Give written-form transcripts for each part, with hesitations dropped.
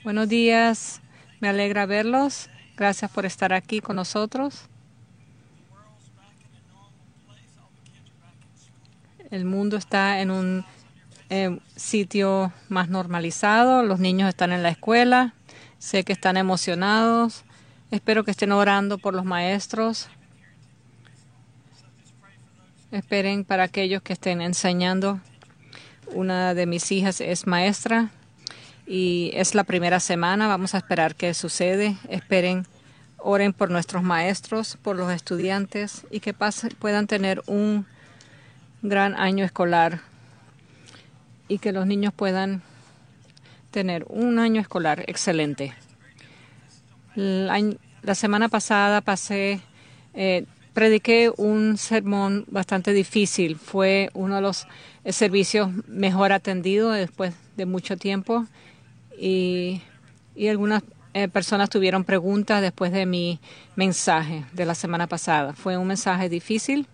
Buenos días, me alegra verlos. Gracias por estar aquí con nosotros. El mundo está en un sitio más normalizado. Los niños están en la escuela. Sé que están emocionados. Espero que estén orando por los maestros. Esperen para aquellos que estén enseñando. Una de mis hijas es maestra y es la primera semana. Vamos a esperar qué sucede. Esperen, oren por nuestros maestros, por los estudiantes y que puedan tener un gran año escolar y que los niños puedan tener un año escolar excelente. La semana pasada prediqué un sermón bastante difícil. Fue uno de los servicios mejor atendidos después de mucho tiempo y algunas personas tuvieron preguntas después de mi mensaje de la semana pasada. Fue un mensaje difícil.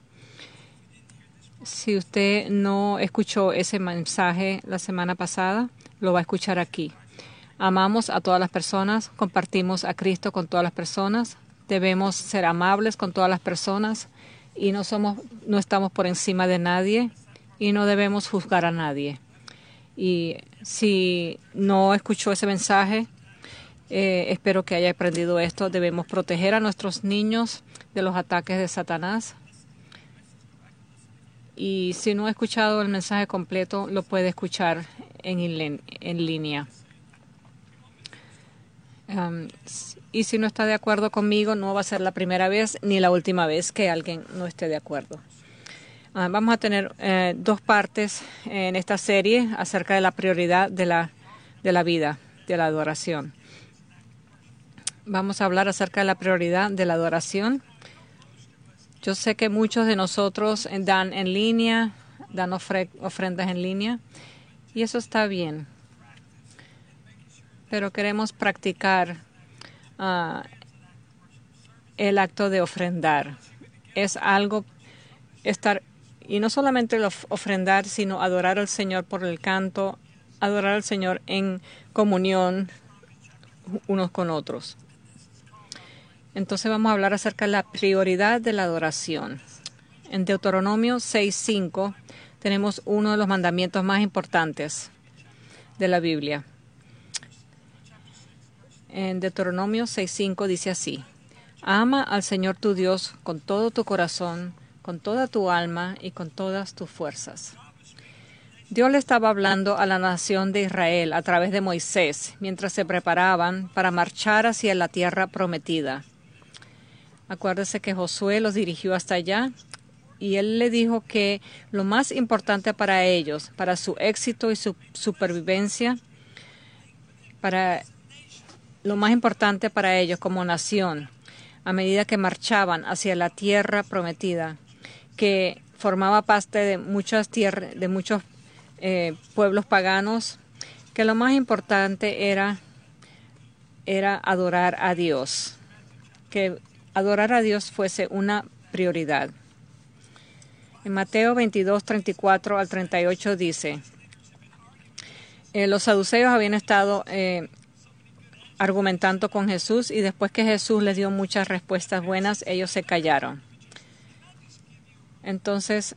Si usted no escuchó ese mensaje la semana pasada, lo va a escuchar aquí. Amamos a todas las personas, compartimos a Cristo con todas las personas, debemos ser amables con todas las personas y no estamos por encima de nadie y no debemos juzgar a nadie. Y si no escuchó ese mensaje, espero que haya aprendido esto. Debemos proteger a nuestros niños de los ataques de Satanás. Y si no ha escuchado el mensaje completo, lo puede escuchar en línea. Y si no está de acuerdo conmigo, no va a ser la primera vez ni la última vez que alguien no esté de acuerdo. Vamos a tener dos partes en esta serie acerca de la prioridad de la vida, de la adoración. Vamos a hablar acerca de la prioridad de la adoración. Yo sé que muchos de nosotros dan en línea, dan ofrendas en línea, y eso está bien. Pero queremos practicar el acto de ofrendar. Es algo y no solamente el ofrendar, sino adorar al Señor por el canto, adorar al Señor en comunión unos con otros. Entonces vamos a hablar acerca de la prioridad de la adoración. En Deuteronomio 6:5 tenemos uno de los mandamientos más importantes de la Biblia. En Deuteronomio 6:5 dice así: ama al Señor tu Dios con todo tu corazón, con toda tu alma y con todas tus fuerzas. Dios le estaba hablando a la nación de Israel a través de Moisés mientras se preparaban para marchar hacia la tierra prometida. Acuérdese que Josué los dirigió hasta allá y él le dijo que lo más importante para ellos, para su éxito y su supervivencia, lo más importante para ellos como nación, a medida que marchaban hacia la tierra prometida, que formaba parte de muchos pueblos paganos, que lo más importante era adorar a Dios, que adorar a Dios fuese una prioridad. En Mateo 22:34 al 38 dice: los saduceos habían estado argumentando con Jesús y después que Jesús les dio muchas respuestas buenas, ellos se callaron. Entonces,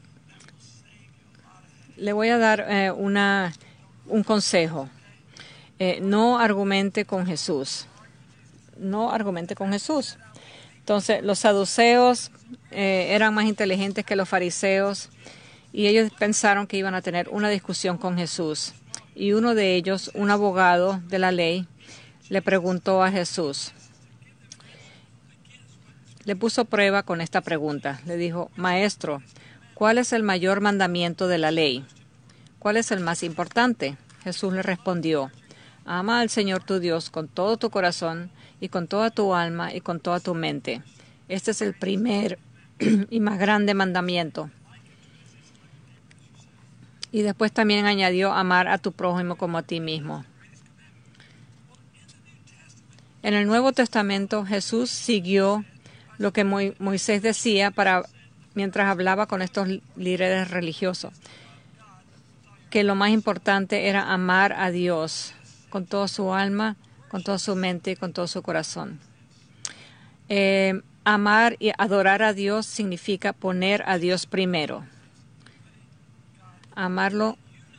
le voy a dar un consejo. No argumente con Jesús. No argumente con Jesús. Entonces, los saduceos eran más inteligentes que los fariseos y ellos pensaron que iban a tener una discusión con Jesús. Y uno de ellos, un abogado de la ley, le preguntó a Jesús. Le puso prueba con esta pregunta. Le dijo: Maestro, ¿cuál es el mayor mandamiento de la ley? ¿Cuál es el más importante? Jesús le respondió: ama al Señor tu Dios con todo tu corazón y con toda tu alma y con toda tu mente. Este es el primer y más grande mandamiento. Y después también añadió: amar a tu prójimo como a ti mismo. En el Nuevo Testamento Jesús siguió lo que Moisés decía mientras hablaba con estos líderes religiosos, que lo más importante era amar a Dios con toda su alma, con toda su mente y con todo su corazón. Amar y adorar a Dios significa poner a Dios primero. Amarlo,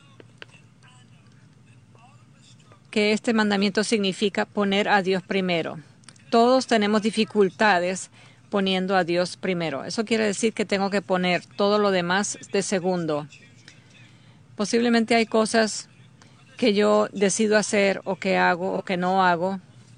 que este mandamiento significa poner a Dios primero. Todos tenemos dificultades poniendo a Dios primero. Eso quiere decir que tengo que poner todo lo demás de segundo. Posiblemente hay cosas que yo decido hacer o que hago o que no hago,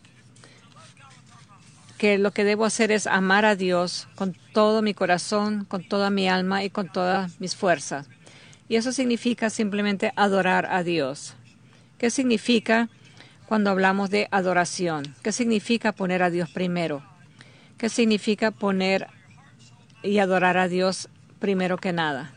que lo que debo hacer es amar a Dios con todo mi corazón, con toda mi alma y con todas mis fuerzas. Y eso significa simplemente adorar a Dios. ¿Qué significa cuando hablamos de adoración? ¿Qué significa poner a Dios primero? ¿Qué significa poner y adorar a Dios primero que nada?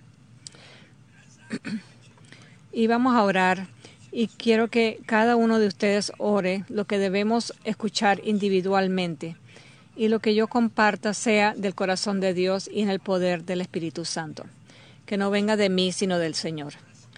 Y vamos a orar. Y quiero que cada uno de ustedes ore lo que debemos escuchar individualmente. Y lo que yo comparta sea del corazón de Dios y en el poder del Espíritu Santo. Que no venga de mí, sino del Señor.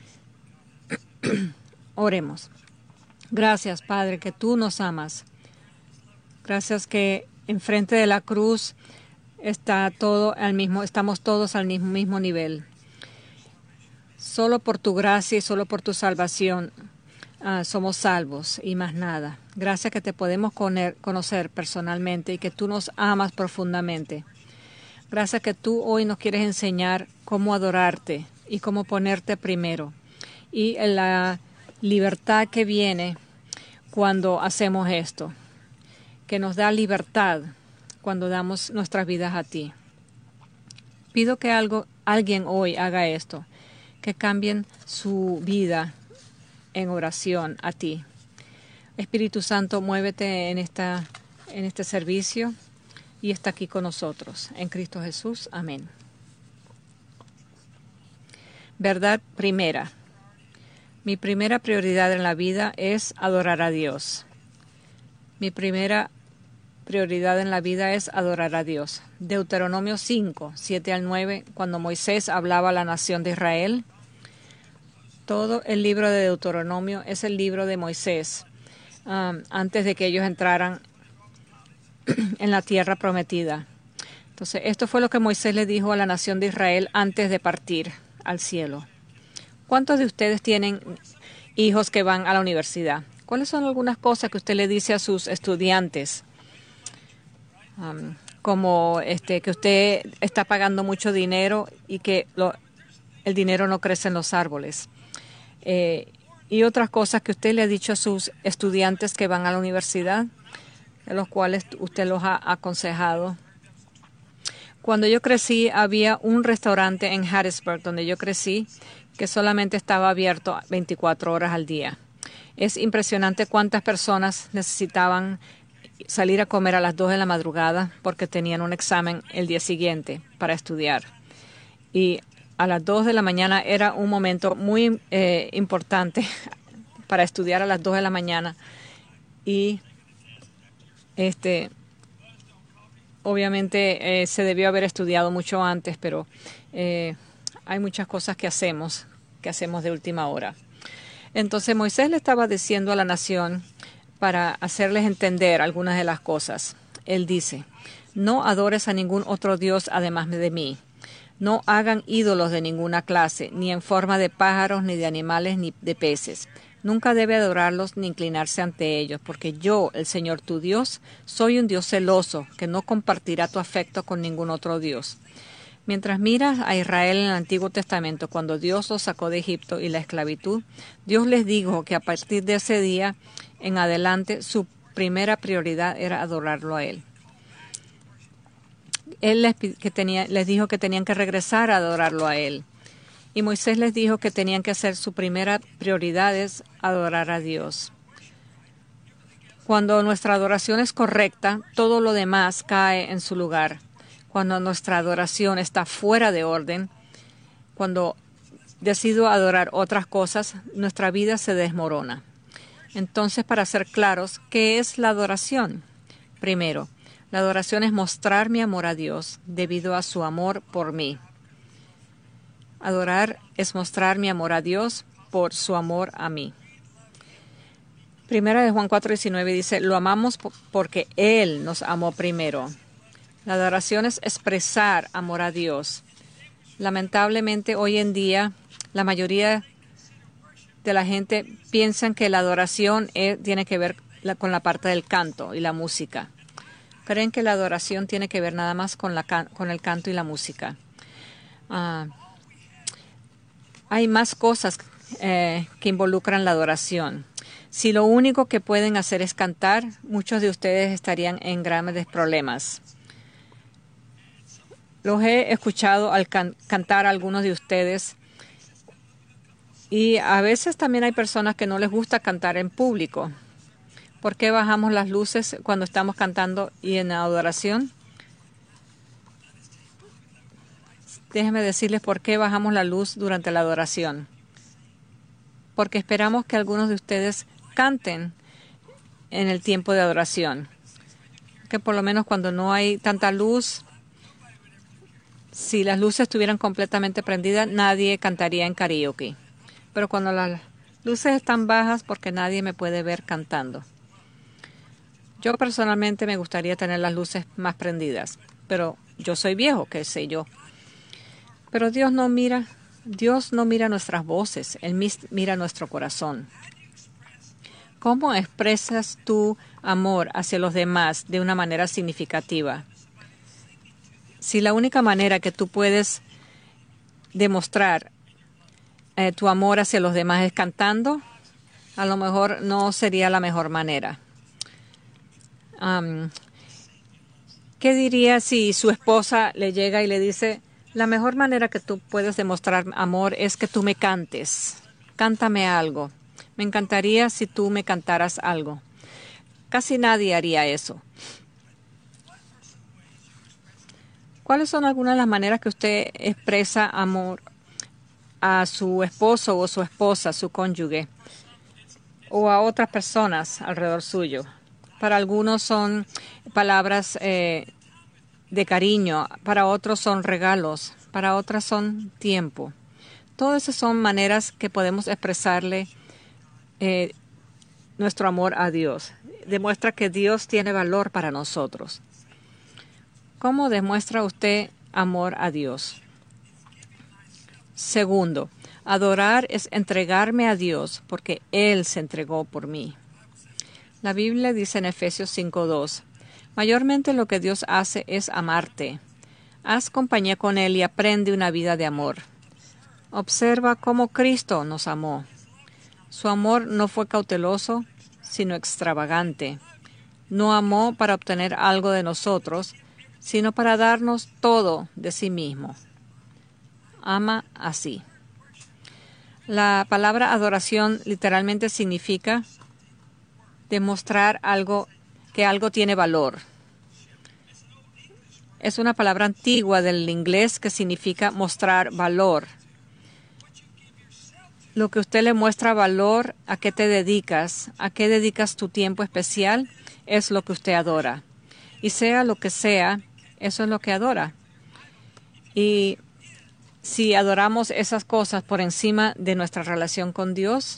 Oremos. Gracias, Padre, que tú nos amas. Gracias que enfrente de la cruz está todo estamos todos al mismo nivel. Solo por tu gracia y solo por tu salvación somos salvos y más nada. Gracias que te podemos conocer personalmente y que tú nos amas profundamente. Gracias que tú hoy nos quieres enseñar cómo adorarte y cómo ponerte primero. Y la libertad que viene cuando hacemos esto, que nos da libertad cuando damos nuestras vidas a ti. Pido que alguien hoy haga esto, que cambien su vida en oración a ti. Espíritu Santo, muévete en este servicio y está aquí con nosotros. En Cristo Jesús. Amén. Verdad primera. Mi primera prioridad en la vida es adorar a Dios. Mi primera prioridad en la vida es adorar a Dios. Deuteronomio 5, 7 al 9, cuando Moisés hablaba a la nación de Israel. Todo el libro de Deuteronomio es el libro de Moisés, antes de que ellos entraran en la tierra prometida. Entonces, esto fue lo que Moisés le dijo a la nación de Israel antes de partir al cielo. ¿Cuántos de ustedes tienen hijos que van a la universidad? ¿Cuáles son algunas cosas que usted le dice a sus estudiantes? Como que usted está pagando mucho dinero y que el dinero no crece en los árboles. Y otras cosas que usted le ha dicho a sus estudiantes que van a la universidad, de los cuales usted los ha aconsejado. Cuando yo crecí, había un restaurante en Harrisburg, donde yo crecí, que solamente estaba abierto 24 horas al día. Es impresionante cuántas personas necesitaban salir a comer a las 2 de la madrugada porque tenían un examen el día siguiente para estudiar. Y a las 2 de la mañana era un momento muy importante para estudiar a las 2 de la mañana. Y obviamente se debió haber estudiado mucho antes, pero hay muchas cosas que hacemos de última hora. Entonces Moisés le estaba diciendo a la nación para hacerles entender algunas de las cosas. Él dice, no adores a ningún otro Dios además de mí. No hagan ídolos de ninguna clase, ni en forma de pájaros, ni de animales, ni de peces. Nunca debe adorarlos ni inclinarse ante ellos, porque yo, el Señor tu Dios, soy un Dios celoso, que no compartirá tu afecto con ningún otro Dios. Mientras miras a Israel en el Antiguo Testamento, cuando Dios los sacó de Egipto y la esclavitud, Dios les dijo que a partir de ese día en adelante su primera prioridad era adorarlo a Él. Él les dijo que tenían que regresar a adorarlo a Él. Y Moisés les dijo que tenían que hacer su primera prioridad es adorar a Dios. Cuando nuestra adoración es correcta, todo lo demás cae en su lugar. Cuando nuestra adoración está fuera de orden, cuando decido adorar otras cosas, nuestra vida se desmorona. Entonces, para ser claros, ¿qué es la adoración? Primero, la adoración es mostrar mi amor a Dios debido a su amor por mí. Adorar es mostrar mi amor a Dios por su amor a mí. Primera de Juan 4:19 dice, lo amamos porque Él nos amó primero. La adoración es expresar amor a Dios. Lamentablemente, hoy en día, la mayoría de la gente piensan que la adoración tiene que ver con la parte del canto y la música. Creen que la adoración tiene que ver nada más con el canto y la música. Hay más cosas que involucran la adoración. Si lo único que pueden hacer es cantar, muchos de ustedes estarían en grandes problemas. Los he escuchado al cantar a algunos de ustedes y a veces también hay personas que no les gusta cantar en público. ¿Por qué bajamos las luces cuando estamos cantando y en adoración? Déjenme decirles por qué bajamos la luz durante la adoración. Porque esperamos que algunos de ustedes canten en el tiempo de adoración. Que por lo menos cuando no hay tanta luz, si las luces estuvieran completamente prendidas, nadie cantaría en karaoke. Pero cuando las luces están bajas, porque nadie me puede ver cantando. Yo personalmente me gustaría tener las luces más prendidas, pero yo soy viejo, qué sé yo. Pero Dios no mira nuestras voces, Él mira nuestro corazón. ¿Cómo expresas tu amor hacia los demás de una manera significativa? Si la única manera que tú puedes demostrar tu amor hacia los demás es cantando, a lo mejor no sería la mejor manera. ¿Qué diría si su esposa le llega y le dice, la mejor manera que tú puedes demostrar amor es que tú me cantes? Cántame algo. Me encantaría si tú me cantaras algo. Casi nadie haría eso. ¿Cuáles son algunas de las maneras que usted expresa amor a su esposo o su esposa, su cónyuge, o a otras personas alrededor suyo? Para algunos son palabras de cariño, para otros son regalos, para otras son tiempo. Todas esas son maneras que podemos expresarle nuestro amor a Dios. Demuestra que Dios tiene valor para nosotros. ¿Cómo demuestra usted amor a Dios? Segundo, adorar es entregarme a Dios porque Él se entregó por mí. La Biblia dice en Efesios 5:2, mayormente lo que Dios hace es amarte. Haz compañía con Él y aprende una vida de amor. Observa cómo Cristo nos amó. Su amor no fue cauteloso, sino extravagante. No amó para obtener algo de nosotros, sino para darnos todo de sí mismo. Ama así. La palabra adoración literalmente significa demostrar que algo tiene valor. Es una palabra antigua del inglés que significa mostrar valor. Lo que usted le muestra valor, a qué te dedicas, a qué dedicas tu tiempo especial, es lo que usted adora. Y sea lo que sea, eso es lo que adora. Y si adoramos esas cosas por encima de nuestra relación con Dios,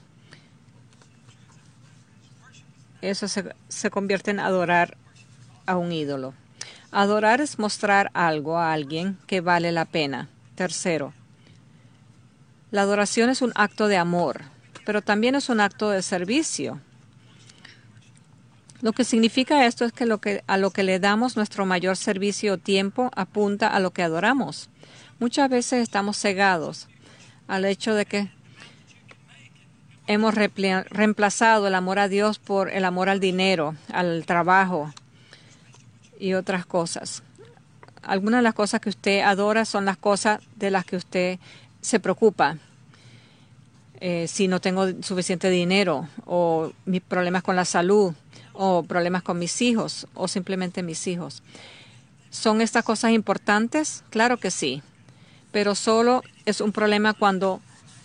eso se convierte en adorar a un ídolo. Adorar es mostrar algo a alguien que vale la pena. Tercero, la adoración es un acto de amor, pero también es un acto de servicio. Lo que significa esto es que a lo que le damos nuestro mayor servicio o tiempo apunta a lo que adoramos. Muchas veces estamos cegados al hecho de que hemos reemplazado el amor a Dios por el amor al dinero, al trabajo y otras cosas. Algunas de las cosas que usted adora son las cosas de las que usted se preocupa. Si no tengo suficiente dinero, o mis problemas con la salud, o problemas con mis hijos, o simplemente mis hijos. ¿Son estas cosas importantes? Claro que sí, pero solo es un problema cuando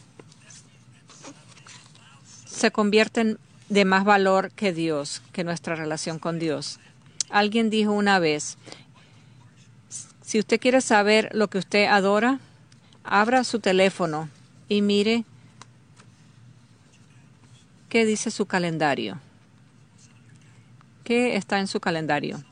se convierten de más valor que Dios, que nuestra relación con Dios. Alguien dijo una vez, si usted quiere saber lo que usted adora, abra su teléfono y mire qué dice su calendario. ¿Qué está en su calendario?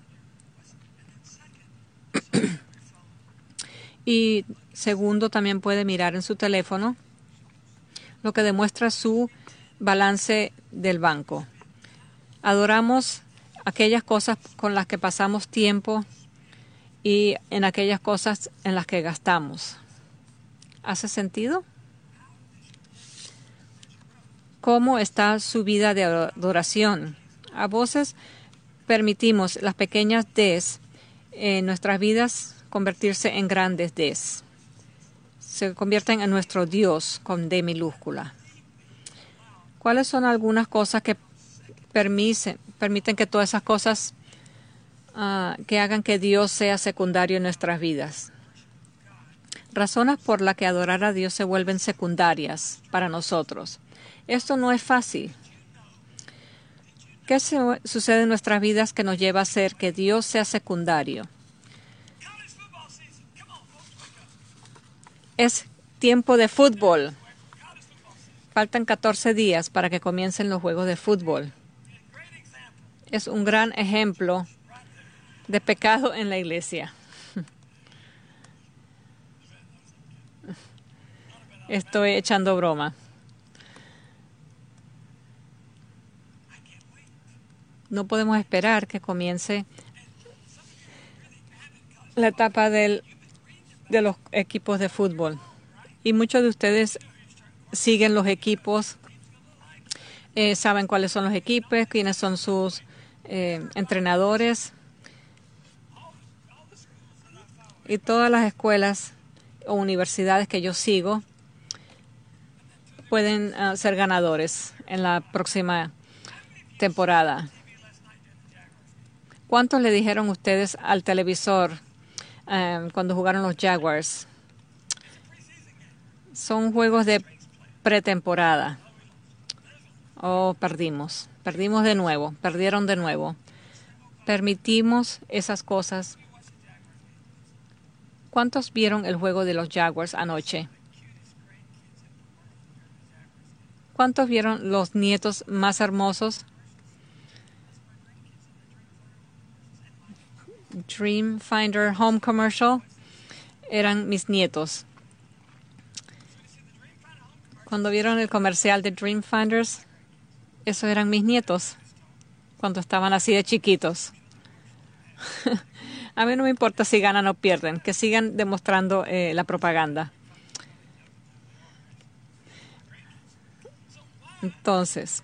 Y segundo, también puede mirar en su teléfono lo que demuestra su balance del banco. Adoramos aquellas cosas con las que pasamos tiempo y en aquellas cosas en las que gastamos. ¿Hace sentido? ¿Cómo está su vida de adoración? A veces permitimos las pequeñas Ds en nuestras vidas convertirse en grandes Ds. Se convierten en nuestro Dios con D minúscula. ¿Cuáles son algunas cosas que permiten que todas esas cosas que hagan que Dios sea secundario en nuestras vidas? Razones por las que adorar a Dios se vuelven secundarias para nosotros. Esto no es fácil. ¿Qué sucede en nuestras vidas que nos lleva a hacer que Dios sea secundario? Es tiempo de fútbol. Faltan 14 días para que comiencen los juegos de fútbol. Es un gran ejemplo de pecado en la iglesia. Estoy echando broma. No podemos esperar que comience la etapa de los equipos de fútbol. Y muchos de ustedes siguen los equipos, saben cuáles son los equipos, quiénes son sus entrenadores. Y todas las escuelas o universidades que yo sigo pueden ser ganadores en la próxima temporada. ¿Cuántos le dijeron ustedes al televisor cuando jugaron los Jaguars? Son juegos de pretemporada. Oh, perdimos. Perdimos de nuevo. Perdieron de nuevo. Permitimos esas cosas. ¿Cuántos vieron el juego de los Jaguars anoche? ¿Cuántos vieron los nietos más hermosos? Dream Finder Home Commercial eran mis nietos. Cuando vieron el comercial de Dream Finders, esos eran mis nietos cuando estaban así de chiquitos. A mí no me importa si ganan o pierden, que sigan demostrando la propaganda. Entonces,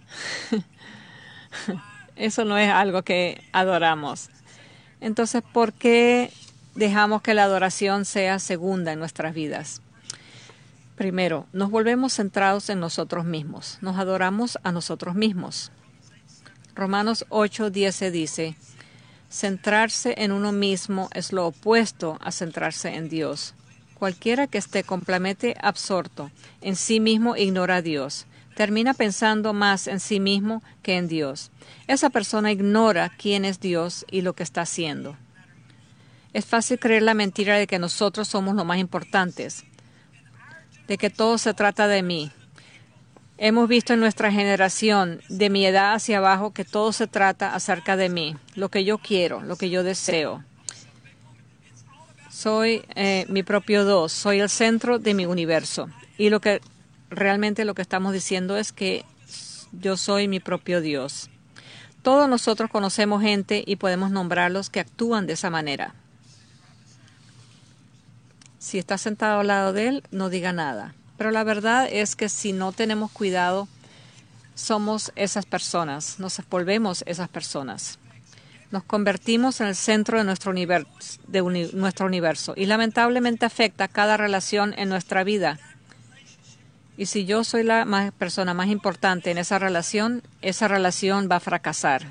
eso no es algo que adoramos. Entonces, ¿por qué dejamos que la adoración sea segunda en nuestras vidas? Primero, nos volvemos centrados en nosotros mismos. Nos adoramos a nosotros mismos. Romanos 8:10 dice, centrarse en uno mismo es lo opuesto a centrarse en Dios. Cualquiera que esté completamente absorto en sí mismo ignora a Dios. Termina pensando más en sí mismo que en Dios. Esa persona ignora quién es Dios y lo que está haciendo. Es fácil creer la mentira de que nosotros somos lo más importantes, de que todo se trata de mí. Hemos visto en nuestra generación, de mi edad hacia abajo, que todo se trata acerca de mí, lo que yo quiero, lo que yo deseo. Soy mi propio Dios, soy el centro de mi universo. Y realmente lo que estamos diciendo es que yo soy mi propio Dios. Todos nosotros conocemos gente y podemos nombrarlos que actúan de esa manera. Si está sentado al lado de él, no diga nada. Pero la verdad es que si no tenemos cuidado, somos esas personas, nos volvemos esas personas. Nos convertimos en el centro de nuestro universo y lamentablemente afecta cada relación en nuestra vida. Y si yo soy la persona más importante en esa relación va a fracasar.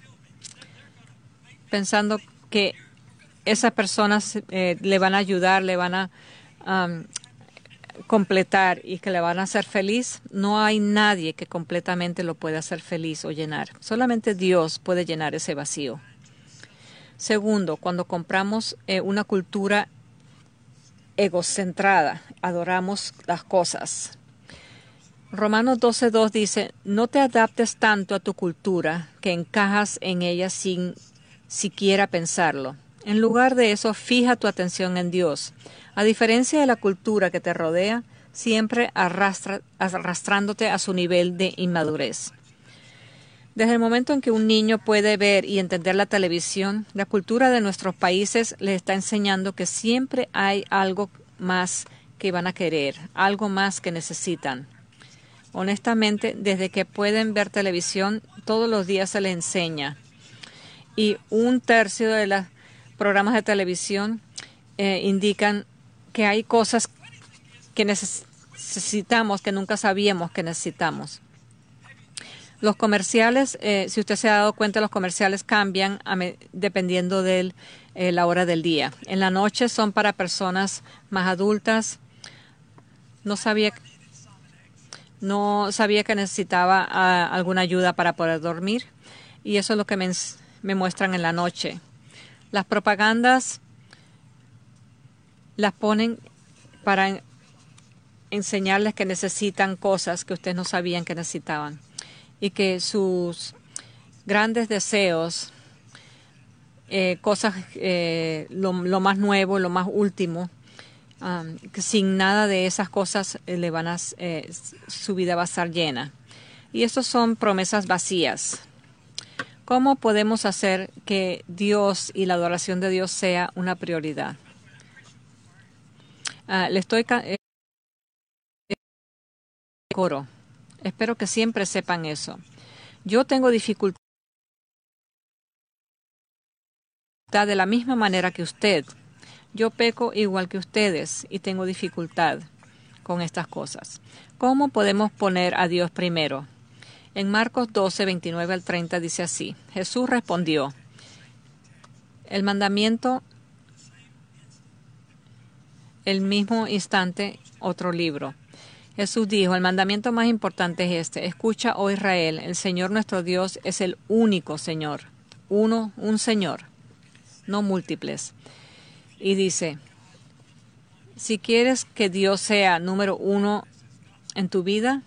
Pensando que esas personas le van a ayudar, le van a completar y que le van a hacer feliz, no hay nadie que completamente lo pueda hacer feliz o llenar. Solamente Dios puede llenar ese vacío. Segundo, cuando compramos una cultura egocentrada, adoramos las cosas. Romanos 12:2 dice, no te adaptes tanto a tu cultura que encajas en ella sin siquiera pensarlo. En lugar de eso, fija tu atención en Dios. A diferencia de la cultura que te rodea, siempre arrastrándote a su nivel de inmadurez. Desde el momento en que un niño puede ver y entender la televisión, la cultura de nuestros países les está enseñando que siempre hay algo más que van a querer, algo más que necesitan. Honestamente, desde que pueden ver televisión, todos los días se les enseña. Y 1/3 de los programas de televisión indican que hay cosas que necesitamos que nunca sabíamos que necesitamos. Los comerciales, si usted se ha dado cuenta, los comerciales cambian dependiendo de la hora del día. En la noche son para personas más adultas. No sabía que necesitaba alguna ayuda para poder dormir. Y eso es lo que me muestran en la noche. Las propagandas las ponen para enseñarles que necesitan cosas que ustedes no sabían que necesitaban. Y que sus grandes deseos, cosas, lo más nuevo, lo más último, que sin nada de esas cosas su vida va a estar llena. Y esas son promesas vacías. ¿Cómo podemos hacer que Dios y la adoración de Dios sea una prioridad? Coro. Espero que siempre sepan eso. Yo tengo dificultad de la misma manera que usted. Yo peco igual que ustedes y tengo dificultad con estas cosas. ¿Cómo podemos poner a Dios primero? En Marcos 12:29 al 30 dice así. Jesús respondió, el mandamiento, el mismo instante, otro libro. Jesús dijo, el mandamiento más importante es este. Escucha, oh Israel, el Señor nuestro Dios es el único Señor. Un Señor, no múltiples. Y dice, si quieres que Dios sea número uno en tu vida,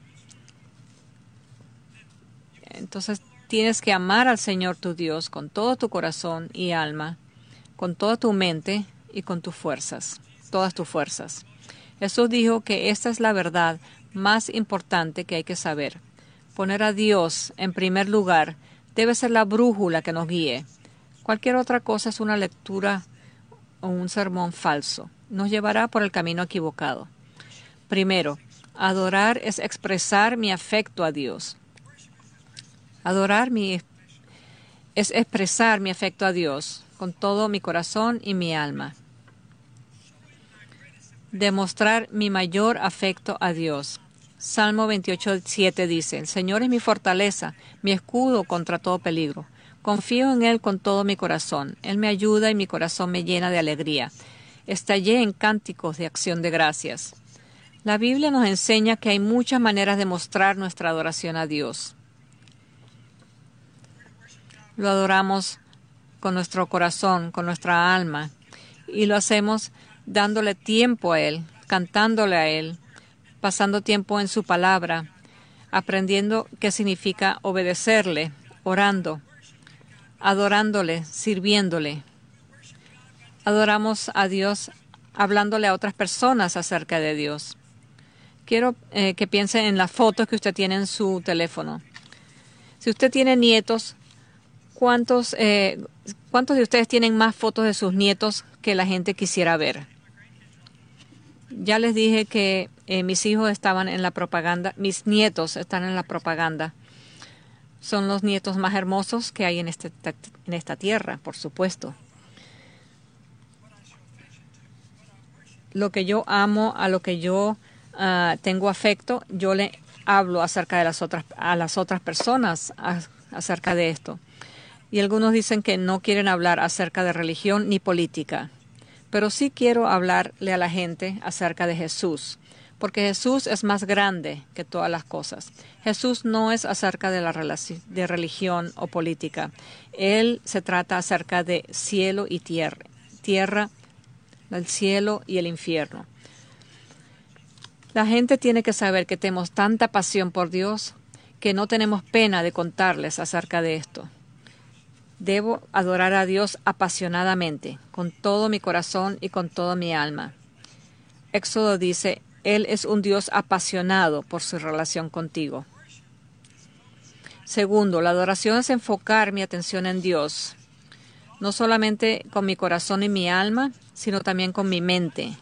entonces tienes que amar al Señor tu Dios con todo tu corazón y alma, con toda tu mente y con tus fuerzas, todas tus fuerzas. Jesús dijo que esta es la verdad más importante que hay que saber. Poner a Dios en primer lugar debe ser la brújula que nos guíe. Cualquier otra cosa es una lectura o un sermón falso. Nos llevará por el camino equivocado. Primero, adorar es expresar mi afecto a Dios. Es expresar mi afecto a Dios con todo mi corazón y mi alma. Demostrar mi mayor afecto a Dios. Salmo 28:7 dice, el Señor es mi fortaleza, mi escudo contra todo peligro. Confío en Él con todo mi corazón. Él me ayuda y mi corazón me llena de alegría. Estallé en cánticos de acción de gracias. La Biblia nos enseña que hay muchas maneras de mostrar nuestra adoración a Dios. Lo adoramos con nuestro corazón, con nuestra alma, y lo hacemos dándole tiempo a Él, cantándole a Él, pasando tiempo en su palabra, aprendiendo qué significa obedecerle, orando, adorándole, sirviéndole. Adoramos a Dios hablándole a otras personas acerca de Dios. Quiero que piense en las fotos que usted tiene en su teléfono. Si usted tiene nietos, ¿cuántos de ustedes tienen más fotos de sus nietos que la gente quisiera ver? Ya les dije que mis hijos estaban en la propaganda, mis nietos están en la propaganda. Son los nietos más hermosos que hay en esta tierra, por supuesto. Lo que yo amo, a lo que yo tengo afecto, yo le hablo acerca de a las otras personas acerca de esto. Y algunos dicen que no quieren hablar acerca de religión ni política. Pero sí quiero hablarle a la gente acerca de Jesús, porque Jesús es más grande que todas las cosas. Jesús no es acerca de religión o política. Él se trata acerca de cielo y tierra, el cielo y el infierno. La gente tiene que saber que tenemos tanta pasión por Dios que no tenemos pena de contarles acerca de esto. Debo adorar a Dios apasionadamente, con todo mi corazón y con toda mi alma. Éxodo dice, Él es un Dios apasionado por su relación contigo. Segundo, la adoración es enfocar mi atención en Dios, no solamente con mi corazón y mi alma, sino también con mi mente.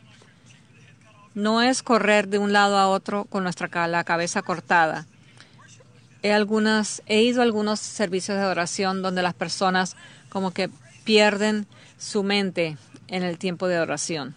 No es correr de un lado a otro con la cabeza cortada. He ido a algunos servicios de adoración donde las personas como que pierden su mente en el tiempo de oración.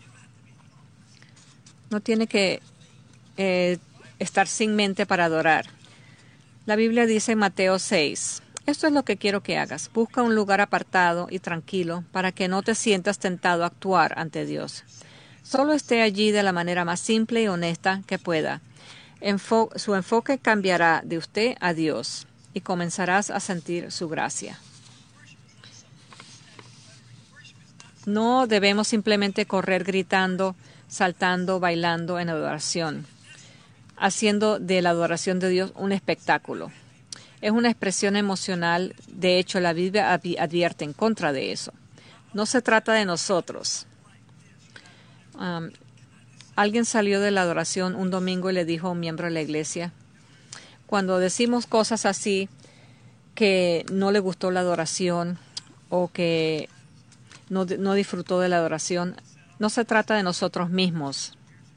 No tiene que estar sin mente para adorar. La Biblia dice en Mateo 6, esto es lo que quiero que hagas. Busca un lugar apartado y tranquilo para que no te sientas tentado a actuar ante Dios. Solo esté allí de la manera más simple y honesta que pueda. Su enfoque cambiará de usted a Dios y comenzarás a sentir su gracia. No debemos simplemente correr gritando, saltando, bailando en adoración, haciendo de la adoración de Dios un espectáculo. Es una expresión emocional. De hecho, la Biblia advierte en contra de eso. No se trata de nosotros. Alguien salió de la adoración un domingo y le dijo a un miembro de la iglesia, cuando decimos cosas así, que no le gustó la adoración o que no disfrutó de la adoración, no se trata de nosotros mismos.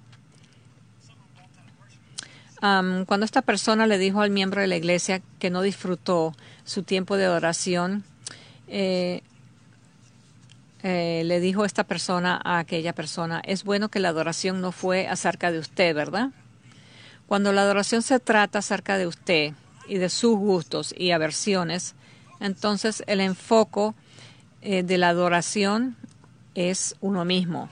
Cuando esta persona le dijo al miembro de la iglesia que no disfrutó su tiempo de adoración, le dijo esta persona a aquella persona, es bueno que la adoración no fue acerca de usted, ¿verdad? Cuando la adoración se trata acerca de usted y de sus gustos y aversiones, entonces el enfoque de la adoración es uno mismo.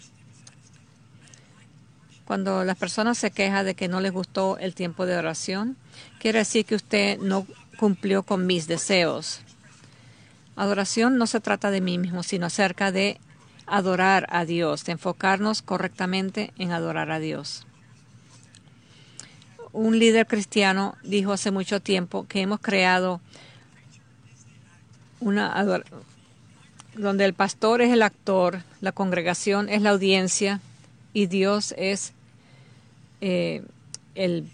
Cuando las personas se quejan de que no les gustó el tiempo de oración, quiere decir que usted no cumplió con mis deseos. Adoración no se trata de mí mismo, sino acerca de adorar a Dios, de enfocarnos correctamente en adorar a Dios. Un líder cristiano dijo hace mucho tiempo que hemos creado donde el pastor es el actor, la congregación es la audiencia y Dios es el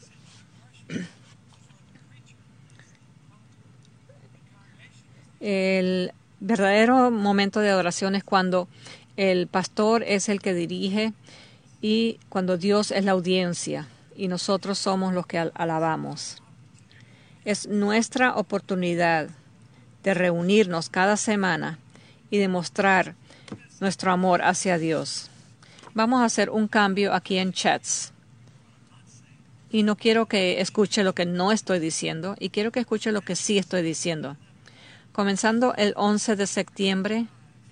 verdadero momento de adoración es cuando el pastor es el que dirige y cuando Dios es la audiencia y nosotros somos los que alabamos. Es nuestra oportunidad de reunirnos cada semana y demostrar nuestro amor hacia Dios. Vamos a hacer un cambio aquí en chats. Y no quiero que escuche lo que no estoy diciendo, y quiero que escuche lo que sí estoy diciendo. Comenzando el 11 de septiembre,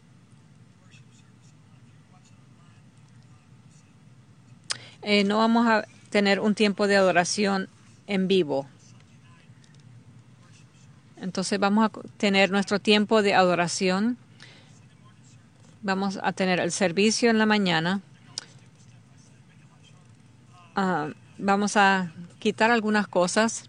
no vamos a tener un tiempo de adoración en vivo. Entonces vamos a tener nuestro tiempo de adoración. Vamos a tener el servicio en la mañana. Vamos a quitar algunas cosas.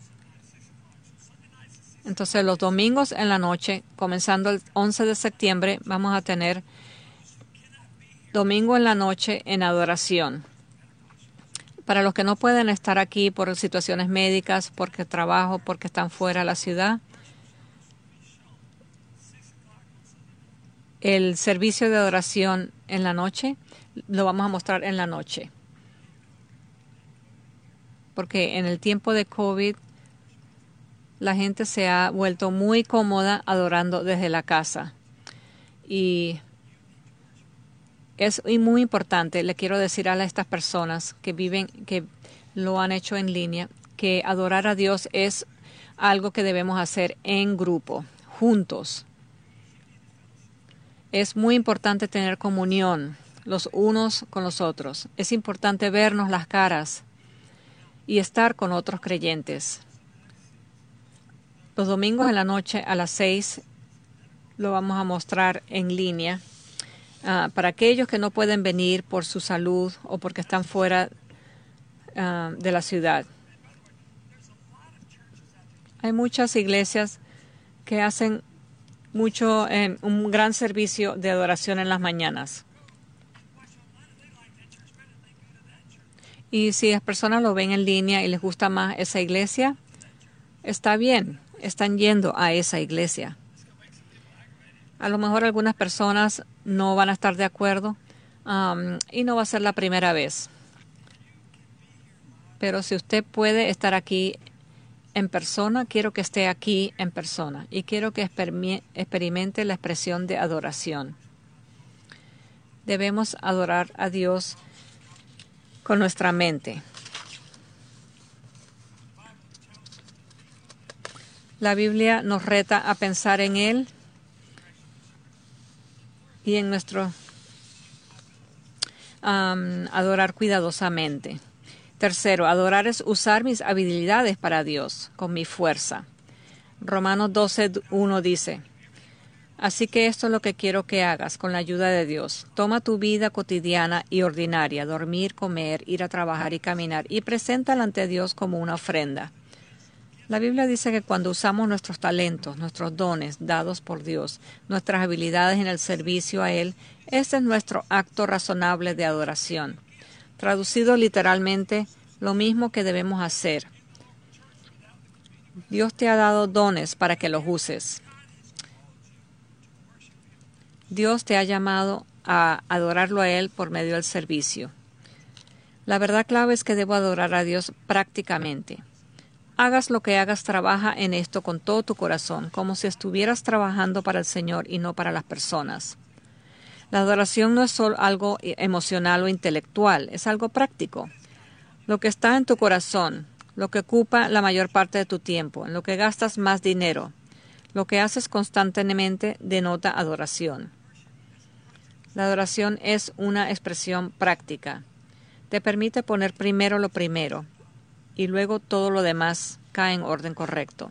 Entonces los domingos en la noche, comenzando el 11 de septiembre, vamos a tener domingo en la noche en adoración. Para los que no pueden estar aquí por situaciones médicas, porque trabajo, porque están fuera de la ciudad, el servicio de adoración en la noche lo vamos a mostrar en la noche. Porque en el tiempo de COVID la gente se ha vuelto muy cómoda adorando desde la casa. Y es muy importante, le quiero decir a estas personas que lo han hecho en línea, que adorar a Dios es algo que debemos hacer en grupo, juntos. Es muy importante tener comunión los unos con los otros. Es importante vernos las caras y estar con otros creyentes. Los domingos en la noche a las 6 lo vamos a mostrar en línea. Para aquellos que no pueden venir por su salud o porque están fuera de la ciudad. Hay muchas iglesias que hacen un gran servicio de adoración en las mañanas. Y si las personas lo ven en línea y les gusta más esa iglesia, está bien, están yendo a esa iglesia. A lo mejor algunas personas no van a estar de acuerdo y no va a ser la primera vez. Pero si usted puede estar aquí en persona, quiero que esté aquí en persona y quiero que experimente la expresión de adoración. Debemos adorar a Dios con nuestra mente. La Biblia nos reta a pensar en Él y en nuestro adorar cuidadosamente. Tercero, adorar es usar mis habilidades para Dios, con mi fuerza. Romanos 12:1 dice, así que esto es lo que quiero que hagas con la ayuda de Dios. Toma tu vida cotidiana y ordinaria, dormir, comer, ir a trabajar y caminar, y preséntala ante Dios como una ofrenda. La Biblia dice que cuando usamos nuestros talentos, nuestros dones dados por Dios, nuestras habilidades en el servicio a Él, ese es nuestro acto razonable de adoración. Traducido literalmente, lo mismo que debemos hacer. Dios te ha dado dones para que los uses. Dios te ha llamado a adorarlo a Él por medio del servicio. La verdad clave es que debo adorar a Dios prácticamente. Hagas lo que hagas, trabaja en esto con todo tu corazón, como si estuvieras trabajando para el Señor y no para las personas. La adoración no es solo algo emocional o intelectual, es algo práctico. Lo que está en tu corazón, lo que ocupa la mayor parte de tu tiempo, en lo que gastas más dinero, lo que haces constantemente denota adoración. La adoración es una expresión práctica. Te permite poner primero lo primero y luego todo lo demás cae en orden correcto.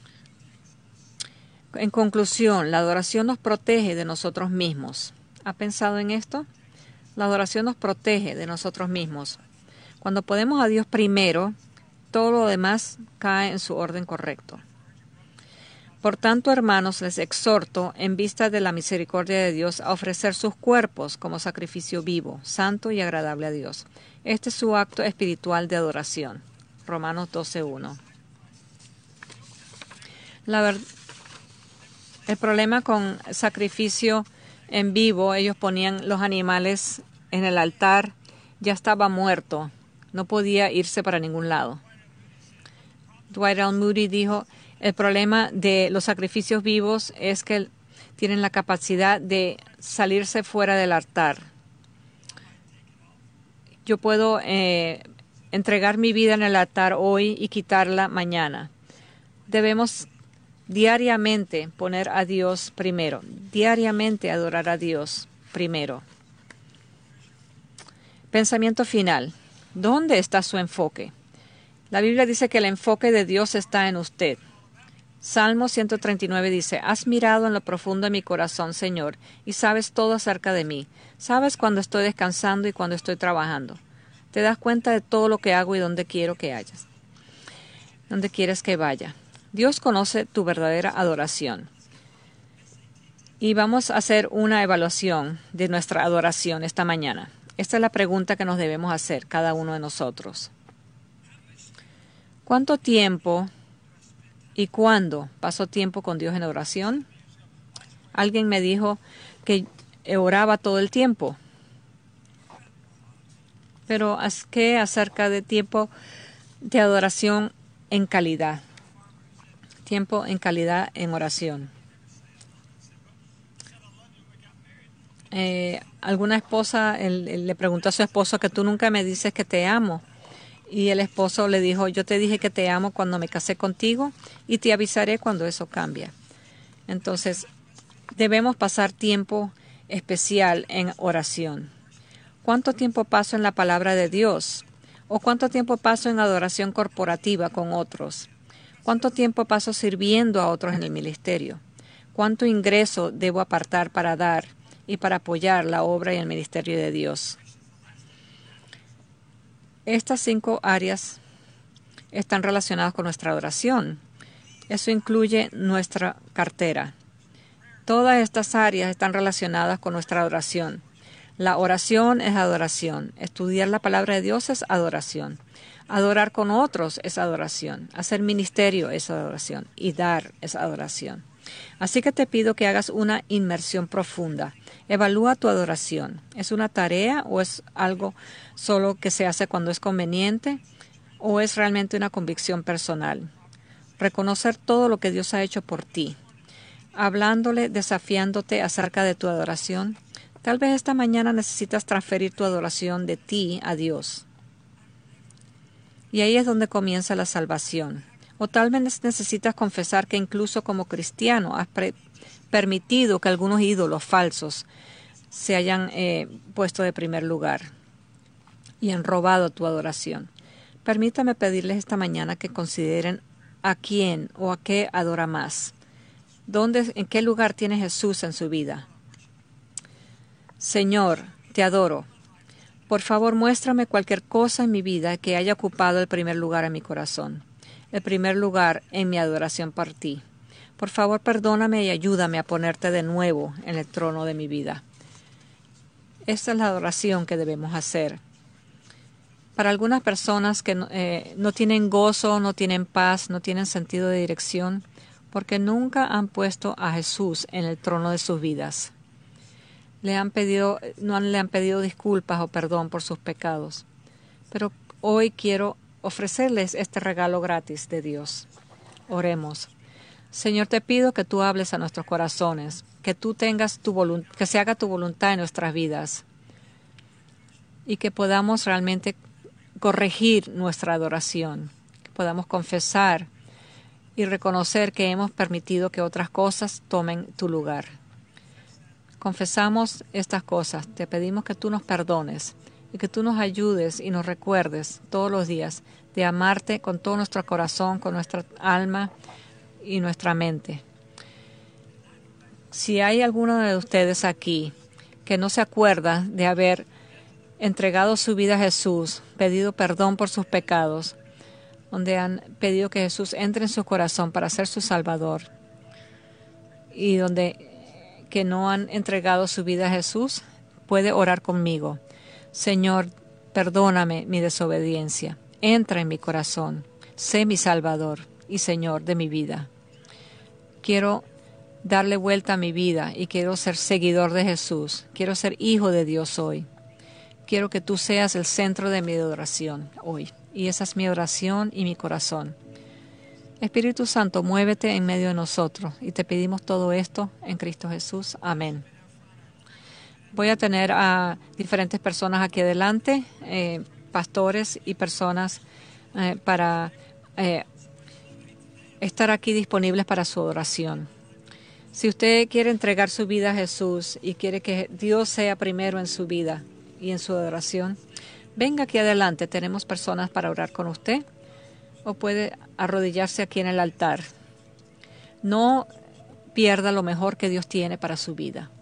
En conclusión, la adoración nos protege de nosotros mismos. ¿Ha pensado en esto? La adoración nos protege de nosotros mismos. Cuando ponemos a Dios primero, todo lo demás cae en su orden correcto. Por tanto, hermanos, les exhorto, en vista de la misericordia de Dios, a ofrecer sus cuerpos como sacrificio vivo, santo y agradable a Dios. Este es su acto espiritual de adoración. Romanos 12:1. El problema con sacrificio en vivo, ellos ponían los animales en el altar, ya estaba muerto, no podía irse para ningún lado. Dwight L. Moody dijo, el problema de los sacrificios vivos es que tienen la capacidad de salirse fuera del altar. Yo puedo entregar mi vida en el altar hoy y quitarla mañana. Debemos diariamente poner a Dios primero, diariamente adorar a Dios primero. Pensamiento final. ¿Dónde está su enfoque? La Biblia dice que el enfoque de Dios está en usted. Salmo 139 dice, has mirado en lo profundo de mi corazón, Señor, y sabes todo acerca de mí. Sabes cuando estoy descansando y cuando estoy trabajando. Te das cuenta de todo lo que hago y dónde quiero que hayas. Dónde quieres que vaya. Dios conoce tu verdadera adoración. Y vamos a hacer una evaluación de nuestra adoración esta mañana. Esta es la pregunta que nos debemos hacer cada uno de nosotros. ¿Cuánto tiempo y cuándo pasó tiempo con Dios en oración? Alguien me dijo que oraba todo el tiempo. Pero ¿qué acerca de tiempo de adoración en calidad? Tiempo en calidad en oración. Alguna esposa le preguntó a su esposo que tú nunca me dices que te amo. Y el esposo le dijo, yo te dije que te amo cuando me casé contigo y te avisaré cuando eso cambie. Entonces, debemos pasar tiempo especial en oración. ¿Cuánto tiempo paso en la palabra de Dios? ¿O cuánto tiempo paso en adoración corporativa con otros? ¿Cuánto tiempo paso sirviendo a otros en el ministerio? ¿Cuánto ingreso debo apartar para dar y para apoyar la obra y el ministerio de Dios? Estas 5 áreas están relacionadas con nuestra adoración. Eso incluye nuestra cartera. Todas estas áreas están relacionadas con nuestra adoración. La oración es adoración. Estudiar la palabra de Dios es adoración. Adorar con otros es adoración. Hacer ministerio es adoración. Y dar es adoración. Así que te pido que hagas una inmersión profunda. Evalúa tu adoración. ¿Es una tarea o es algo solo que se hace cuando es conveniente? ¿O es realmente una convicción personal? Reconocer todo lo que Dios ha hecho por ti. Hablándole, desafiándote acerca de tu adoración. Tal vez esta mañana necesitas transferir tu adoración de ti a Dios. Y ahí es donde comienza la salvación. O tal vez necesitas confesar que incluso como cristiano has permitido que algunos ídolos falsos se hayan puesto de primer lugar y han robado tu adoración. Permítame pedirles esta mañana que consideren a quién o a qué adora más. ¿En qué lugar tiene Jesús en su vida? Señor, te adoro. Por favor, muéstrame cualquier cosa en mi vida que haya ocupado el primer lugar en mi corazón, el primer lugar en mi adoración por ti. Por favor, perdóname y ayúdame a ponerte de nuevo en el trono de mi vida. Esta es la adoración que debemos hacer. Para algunas personas que no tienen gozo, no tienen paz, no tienen sentido de dirección, porque nunca han puesto a Jesús en el trono de sus vidas. No le han pedido disculpas o perdón por sus pecados. Pero hoy quiero ofrecerles este regalo gratis de Dios. Oremos. Señor, te pido que tú hables a nuestros corazones, que tú tengas que se haga tu voluntad en nuestras vidas y que podamos realmente corregir nuestra adoración, que podamos confesar y reconocer que hemos permitido que otras cosas tomen tu lugar. Confesamos estas cosas, te pedimos que tú nos perdones y que tú nos ayudes y nos recuerdes todos los días de amarte con todo nuestro corazón, con nuestra alma y nuestra mente. Si hay alguno de ustedes aquí que no se acuerda de haber entregado su vida a Jesús, pedido perdón por sus pecados, donde han pedido que Jesús entre en su corazón para ser su Salvador, y donde que no han entregado su vida a Jesús, puede orar conmigo. Señor, perdóname mi desobediencia. Entra en mi corazón. Sé mi Salvador y Señor de mi vida. Quiero darle vuelta a mi vida y quiero ser seguidor de Jesús. Quiero ser hijo de Dios hoy. Quiero que tú seas el centro de mi adoración hoy. Y esa es mi oración y mi corazón. Espíritu Santo, muévete en medio de nosotros y te pedimos todo esto en Cristo Jesús. Amén. Voy a tener a diferentes personas aquí adelante, pastores y personas para estar aquí disponibles para su adoración. Si usted quiere entregar su vida a Jesús y quiere que Dios sea primero en su vida y en su adoración, venga aquí adelante. Tenemos personas para orar con usted. O puede arrodillarse aquí en el altar. No pierda lo mejor que Dios tiene para su vida.